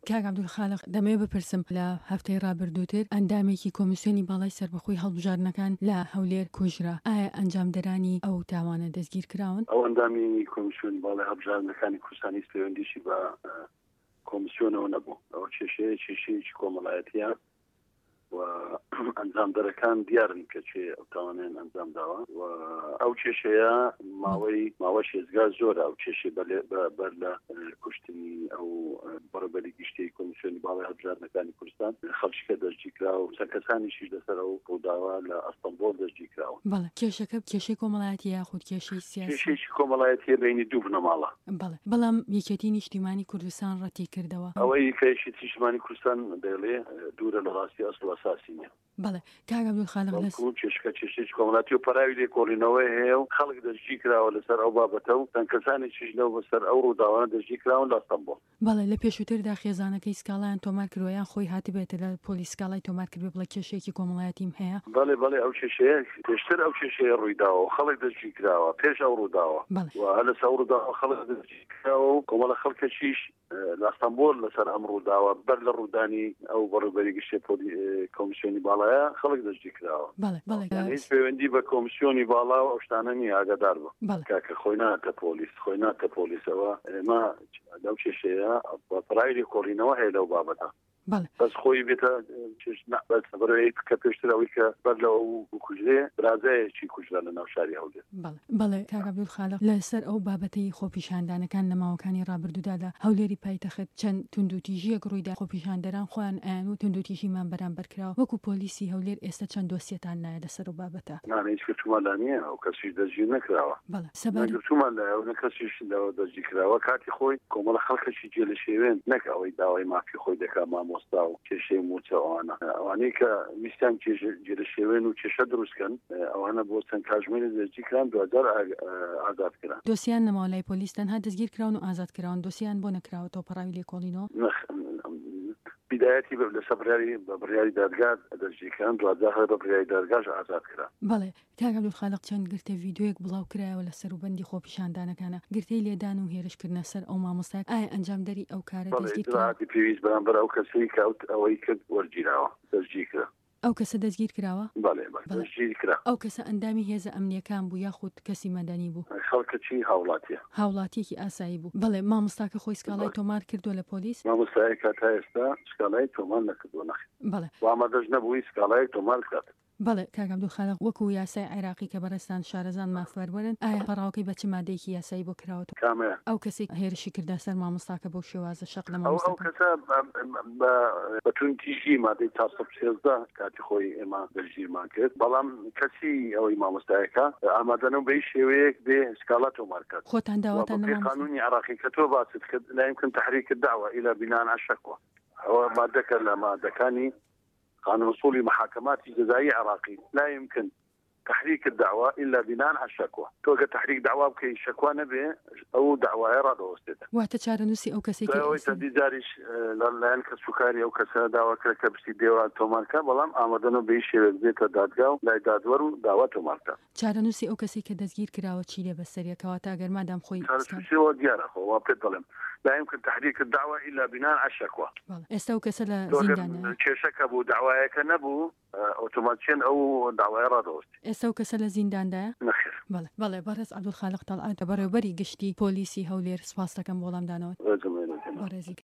کاک عەبدولخالق دەمەوێت بپرسم لە هەفتەی ڕابردووتر ئەندامێکی کۆمیسیۆنی باڵای سەربەخۆی هەڵبژاردنەکان لە هەولێر کوژرا. ئایا ئەنجامدەرانی ئەو تاوانە دەستگیر کراون؟ ئەو ئەندامی کۆمیسیۆنی باڵای هەڵبژاردنەکانی کوردستانی پەیوەندیشی بە کۆمیسیۆنەوە نەبوو. ئەو کێشەیەکی کۆمەڵایەتیە و ئەنجامدەرەکان دیارن کە چێ ئەو تاوانیان ئەنجام داوە و ئەو کێشەیە ماوەی شێزگا زۆرە. ئەو کێشەی بەر لە کوشتنی ئەو بەڕێوەبەری گشتیی کۆمیسیۆنی باڵای هەڵبژاردنەکانی کوردستان خەڵکیکە دەستگیر کراوە و کەسانیشیش لەسەر ئەو ڕووداوە لە ئەستەمبۆڵ دەستگیر کراوە. بەڵێ کێشەکە کێشەی کۆمەڵایەتی یاخود کێشەی سیاسی؟ کێشەیەکی کۆمەڵایەتیە بینی دوو بنەماڵە. بەڵێ بەڵام یەکێتی نیشتیمانی کوردستان ڕەتی کردەوە. ئەوەی کەیشی نیشتیمانی کوردستان دەڵێ دوورە لە ڕاستی ئەسڵ و ئەساسی نیە. بەڵێ کاک عەبدولخالق کێشەی کۆمەڵایەتی و پەراوی لێکۆڵینەوەی هەیە و خەڵک دەستگیر کراوە لەسەر ئەو بابەتە و چەند کەسانێکیش لەو بەسەر ئەو ڕووداوانە دەستگیر کراون لە ئەستەمبۆڵ. بەڵێ لە پێشووتردا خێزانەکەی سکاڵایان تۆمار کردویان خۆی هاتبێتە لە پۆلیس سکاڵای تۆمار کردبێ بڵێ کێشەیەکی کۆمەڵایەتیم هەیە. بەڵێ ئەو کێشەیە پێشتر ئەو کێشەیە ڕوویداوە و خەڵک دەستگیر کراوە پێش ئەو ڕووداوە و لەسەر ئەو ڕووداوە خەڵک دەستگیر کراوە و کۆمەڵە خەڵکەکیش لە ئەستەمبۆڵ لەسەر ئەم ڕووداوە بەر لە ڕوودانی ئەو بەڕێوەبەری گشتی کۆمیسیۆنی باڵایە خەڵک دەستگیر کراوە. هیچ پەیوەندی بە کۆمیسیۆنی باڵا و ئەو شتانە نیە ئاگادار بە کاکە خۆی ناتە پۆلیسەوە ئێمە لەو کێشەیە بە پەراوی لێکۆڵینەوە هەیە لەو بابەتە. بەس خۆی بێتە بەرەوەی کە پێشتر ئەوەی کە بەر لەوە کوژرێ برازایەکی کوژرا لە ناو شاری هەولێر. بەڵێ کاک عەبدولخالق لەسەر ئەو بابەتەی خۆپیشاندانەکان لە ماوەکانی ڕابردوودا لە هەولێری پایتەخت چەند توندوتیژیەک ڕوویدا خۆپیشاندەران خۆیان ئەیان و توندوتیژیمان بەرامبەر کراوە وەکو پۆلیسی هەولێر ئێستا چەند دۆسیەتان نایە لەسەر ئەو بابەتە؟ هیچ کەسمان نییە ئەو کەسیش دەستگیر نەکراوە. سەبارەتمان لایە و کەسیش لەوە دەستگیر کراوە کاتی خۆی کۆمەڵە خەڵکەشی جێلە شێوێن نەک ئەوەی داوای مافی خۆی دەکا مامۆستا و کێشەی موچە ئەوانەی کە ویستیان جێلە شێوێن و کێشە دروستکەن ئەوانە بۆ چەند کاتژمێری دەستگیر کران 2000 ئازاد کران. دۆسییان نەماوە لای پۆلیس تەنها دەستگیر کراون و ئازاد کراون دۆسییان بۆ نەکراوەتەوە پەراوی لێکۆڵینەوە؟ بدایەتی لەسەر بڕیاری دادگا دەستگیرکردن 2000 بە بڕیاری دادگاش ئازاد کران. بەڵێ کاک عەبدولخالق چەند گرتە ڤیدیۆیەک بڵاو کرایەوە لە سەروبەندی خۆپیشاندانەکانە گرتەی لێدان و هێرشکردنە سەر ئەو مامۆستای ئایا ئەنجامدەری ئەو کارە دەستگیر پێویست بەرامبەر ئەو کەسەی کە ئەوەی کرد وەرگیراوە دەستگیر کرا. ئەو کەسە دەستگیر کراوە؟ بەڵێ دەستگیر کرا. ئەو کەسە ئەندامی هێزە ئەمنیەکان بوو یاخود کەسی مەدەنی بوو؟ خەڵکەکی هاوڵاتیەکی ئاسایی بوو. بەڵێ مامۆستاکە خۆی سکاڵای تۆمار کردووە لە پۆلیس؟ مامۆستای کاتا ئێستا سکاڵای تۆمار نەکردووە نەخێ. بەڵێ وامادەش نەبووی سکاڵای تۆمار بکات. بەڵێ کاک عەبدولخالق وەکو یاسای عێراقی کە بەڕێستان شارەزان مافوەربەرن ئایا پەراوەکەی بە چ مادەیەکی یاسایی بۆ کراوەتەوە؟ کامەیە ئەو کەسی هێرشی کردا سەر مامۆستاکە بەو شێوازە شەق لە مامۆستا ئەو کەسە بە توندتیژی مادەی 413 کاتی خۆی ئێمە دەستگیرمان کرد بەڵام کەسی ئەوەی مامۆستایەکە ئامادەنە بەی شێوەیەک بێ سکاڵا تۆمار کات. خۆتان داواتان لە قانونی عێراقی کە تۆ باست کرد لا يمكن تحريك الدعوة إلى بناء على الشكوى. هو مادة لە مادەکانی قانون أصولي محاكمات جزائية عراقي لا يمكن تحريك الدعوة إلا بناء على الشكوى. توقع تحريك دعوة بكي شكوى نبي أو دعوة إرادة وستة. واتشارنوسي أو كسيك. ويتدي دارش لا ينكس سكري أو كسر دعوة كبسي ديوان توماركا بلام آمدنو بيشي بيت دادگاو لا دادورو دعوة توماركا. چارنوسي أو كسيك دزگیر کراوە چیلێ بەسەریە کەواتە ئەگەر مادام خۆی چارنوسي هو ديارة هو بيتظلم. لا يمكن تحريك الدعوة إلا بناء على الشكوى. استو كسل زندان. كشك أبو دعوة كنبو أوتوماتيكيا أو دعوة إرادة. استو كسل زندان ده. نخير. بله بارز عبدالخالق طلعت برای بری گشتی پلیسی هەولێر سپاس دەکەم بۆڵام دانەوە.